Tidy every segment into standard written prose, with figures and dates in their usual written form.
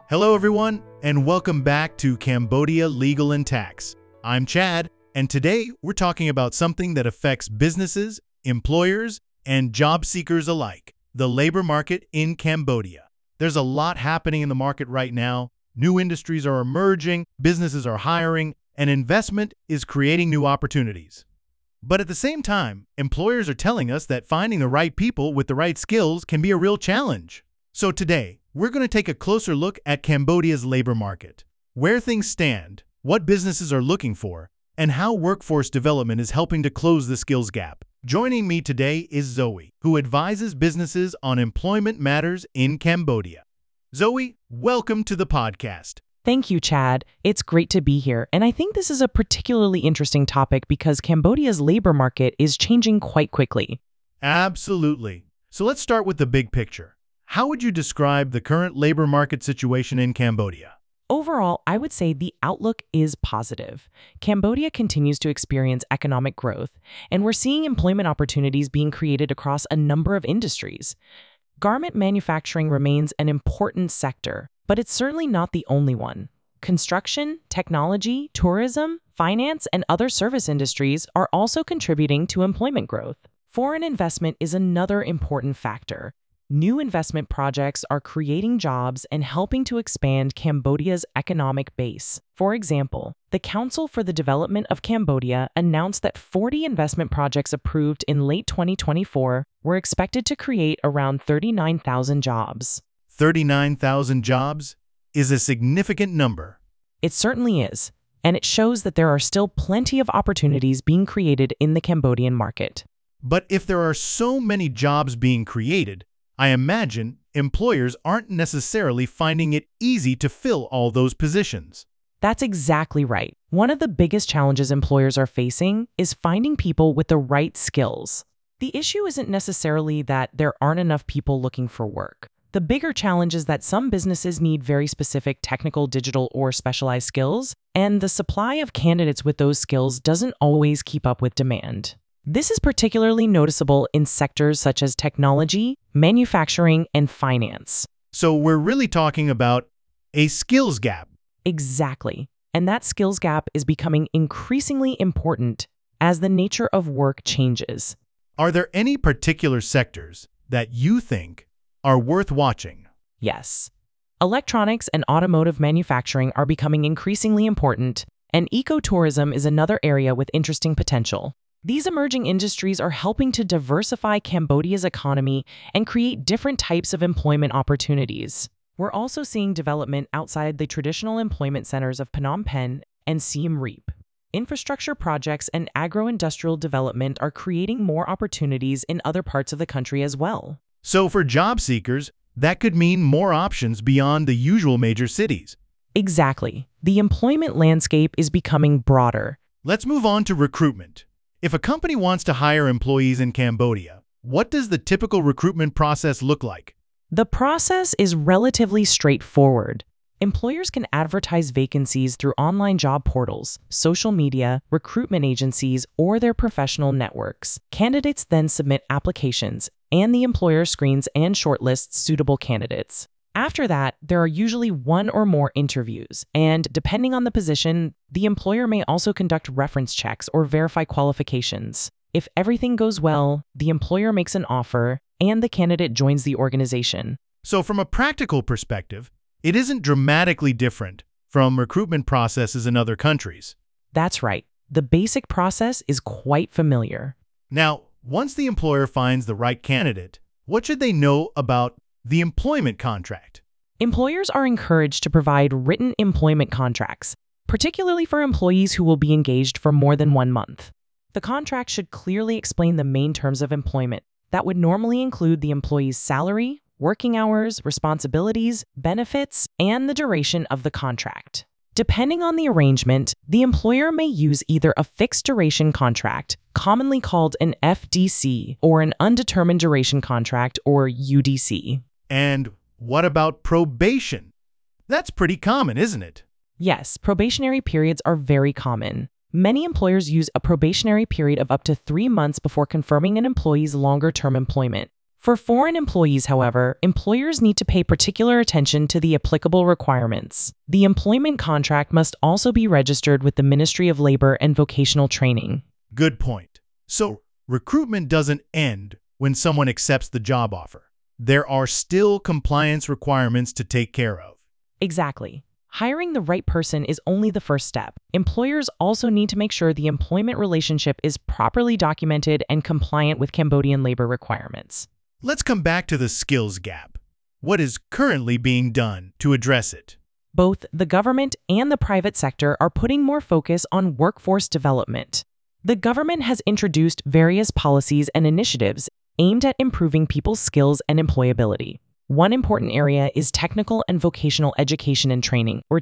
Hello everyone, and welcome back to Cambodia Legal and Tax. I'm Chad, and today we're talking about something that affects businesses, employers, and job seekers alike, the labor market in Cambodia. There's a lot happening in the market right now. New industries are emerging, businesses are hiring, and investment is creating new opportunities. But at the same time, employers are telling us that finding the right people with the right skills can be a real challenge. So today, we're going to take a closer look at Cambodia's labor market, where things stand, what businesses are looking for, and how workforce development is helping to close the skills gap. Joining me today is Zoe, who advises businesses on employment matters in Cambodia. Zoe, welcome to the podcast. Thank you, Chad. It's great to be here, and I think this is a particularly interesting topic because Cambodia's labor market is changing quite quickly. Absolutely. So let's start with the big picture. How would you describe the current labor market situation in Cambodia? Overall, I would say the outlook is positive. Cambodia continues to experience economic growth, and we're seeing employment opportunities being created across a number of industries. Garment manufacturing remains an important sector, but it's certainly not the only one. Construction, technology, tourism, finance, and other service industries are also contributing to employment growth. Foreign investment is another important factor. New investment projects are creating jobs and helping to expand Cambodia's economic base. For example, the Council for the Development of Cambodia announced that 40 investment projects approved in late 2024 were expected to create around 39,000 jobs. 39,000 jobs is a significant number. It certainly is, and it shows that there are still plenty of opportunities being created in the Cambodian market. But if there are so many jobs being created, I imagine employers aren't necessarily finding it easy to fill all those positions. That's exactly right. One of the biggest challenges employers are facing is finding people with the right skills. The issue isn't necessarily that there aren't enough people looking for work. The bigger challenge is that some businesses need very specific technical, digital, or specialized skills, and the supply of candidates with those skills doesn't always keep up with demand. This is particularly noticeable in sectors such as technology, manufacturing, and finance. So we're really talking about a skills gap. Exactly. And that skills gap is becoming increasingly important as the nature of work changes. Are there any particular sectors that you think are worth watching? Yes. Electronics and automotive manufacturing are becoming increasingly important, and ecotourism is another area with interesting potential. These emerging industries are helping to diversify Cambodia's economy and create different types of employment opportunities. We're also seeing development outside the traditional employment centers of Phnom Penh and Siem Reap. Infrastructure projects and agro-industrial development are creating more opportunities in other parts of the country as well. So for job seekers, that could mean more options beyond the usual major cities. Exactly. The employment landscape is becoming broader. Let's move on to recruitment. If a company wants to hire employees in Cambodia, what does the typical recruitment process look like? The process is relatively straightforward. Employers can advertise vacancies through online job portals, social media, recruitment agencies, or their professional networks. Candidates then submit applications, and the employer screens and shortlists suitable candidates. After that, there are usually one or more interviews, and depending on the position, the employer may also conduct reference checks or verify qualifications. If everything goes well, the employer makes an offer, and the candidate joins the organization. So from a practical perspective, it isn't dramatically different from recruitment processes in other countries. That's right. The basic process is quite familiar. Now, once the employer finds the right candidate, what should they know about the employment contract? Employers are encouraged to provide written employment contracts, particularly for employees who will be engaged for more than 1 month. The contract should clearly explain the main terms of employment. That would normally include the employee's salary, working hours, responsibilities, benefits, and the duration of the contract. Depending on the arrangement, the employer may use either a fixed duration contract, commonly called an FDC, or an undetermined duration contract, or UDC. And what about probation? That's pretty common, isn't it? Yes, probationary periods are very common. Many employers use a probationary period of up to 3 months before confirming an employee's longer-term employment. For foreign employees, however, employers need to pay particular attention to the applicable requirements. The employment contract must also be registered with the Ministry of Labor and Vocational Training. Good point. So, recruitment doesn't end when someone accepts the job offer. There are still compliance requirements to take care of. Exactly. Hiring the right person is only the first step. Employers also need to make sure the employment relationship is properly documented and compliant with Cambodian labor requirements. Let's come back to the skills gap. What is currently being done to address it? Both the government and the private sector are putting more focus on workforce development. The government has introduced various policies and initiatives aimed at improving people's skills and employability. One important area is Technical and Vocational Education and Training, or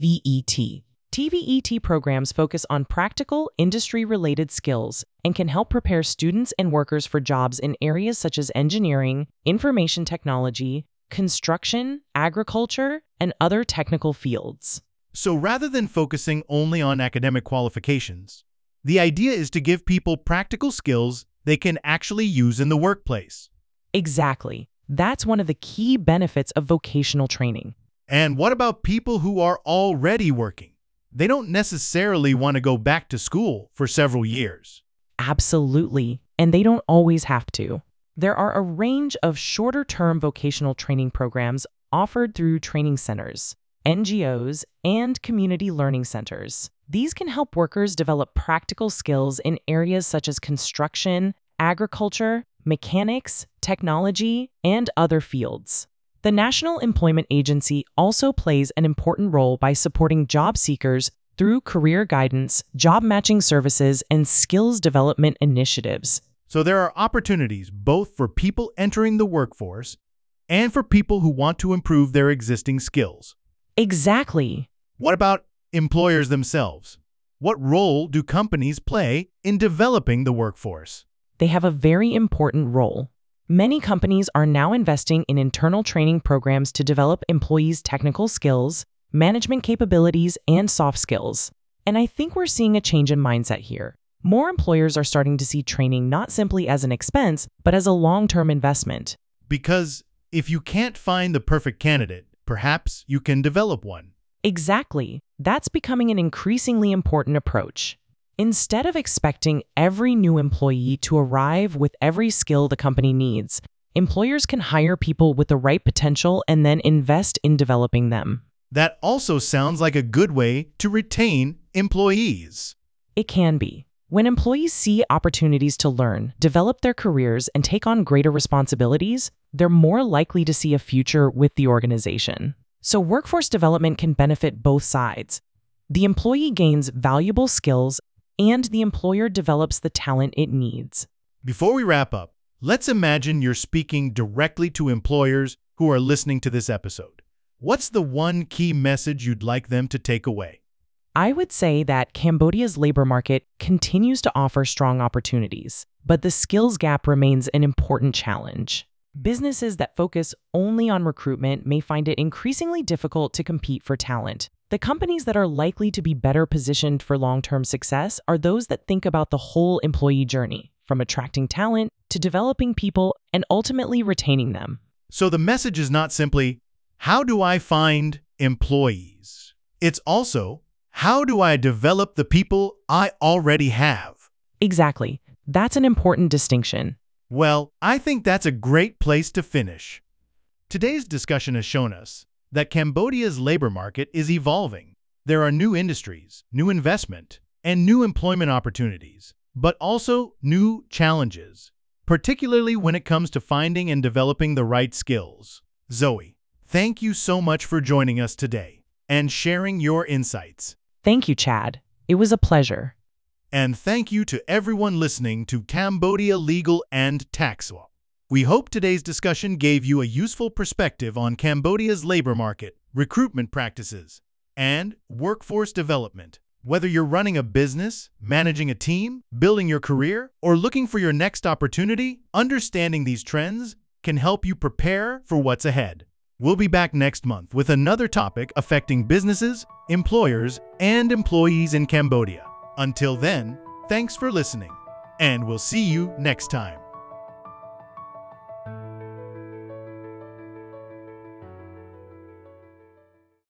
TVET. TVET programs focus on practical, industry-related skills and can help prepare students and workers for jobs in areas such as engineering, information technology, construction, agriculture, and other technical fields. So rather than focusing only on academic qualifications, the idea is to give people practical skills they can actually use in the workplace. Exactly. That's one of the key benefits of vocational training. And what about people who are already working? They don't necessarily want to go back to school for several years. Absolutely, and they don't always have to. There are a range of shorter-term vocational training programs offered through training centers, NGOs, and community learning centers. These can help workers develop practical skills in areas such as construction, agriculture, mechanics, technology, and other fields. The National Employment Agency also plays an important role by supporting job seekers through career guidance, job matching services, and skills development initiatives. So there are opportunities both for people entering the workforce and for people who want to improve their existing skills. Exactly. What about employers themselves? What role do companies play in developing the workforce? They have a very important role. Many companies are now investing in internal training programs to develop employees' technical skills, management capabilities, and soft skills. And I think we're seeing a change in mindset here. More employers are starting to see training not simply as an expense, but as a long-term investment. Because if you can't find the perfect candidate, perhaps you can develop one. Exactly. That's becoming an increasingly important approach. Instead of expecting every new employee to arrive with every skill the company needs, employers can hire people with the right potential and then invest in developing them. That also sounds like a good way to retain employees. It can be. When employees see opportunities to learn, develop their careers, and take on greater responsibilities, they're more likely to see a future with the organization. So workforce development can benefit both sides. The employee gains valuable skills and the employer develops the talent it needs. Before we wrap up, let's imagine you're speaking directly to employers who are listening to this episode. What's the one key message you'd like them to take away? I would say that Cambodia's labor market continues to offer strong opportunities, but the skills gap remains an important challenge. Businesses that focus only on recruitment may find it increasingly difficult to compete for talent. The companies that are likely to be better positioned for long-term success are those that think about the whole employee journey, from attracting talent to developing people and ultimately retaining them. So the message is not simply, how do I find employees? It's also, how do I develop the people I already have? Exactly. That's an important distinction. Well, I think that's a great place to finish. Today's discussion has shown us that Cambodia's labor market is evolving. There are new industries, new investment, and new employment opportunities, but also new challenges, particularly when it comes to finding and developing the right skills. Zoe, thank you so much for joining us today and sharing your insights. Thank you, Chad. It was a pleasure. And thank you to everyone listening to Cambodia Legal and Tax Law. We hope today's discussion gave you a useful perspective on Cambodia's labor market, recruitment practices, and workforce development. Whether you're running a business, managing a team, building your career, or looking for your next opportunity, understanding these trends can help you prepare for what's ahead. We'll be back next month with another topic affecting businesses, employers, and employees in Cambodia. Until then, thanks for listening, and we'll see you next time.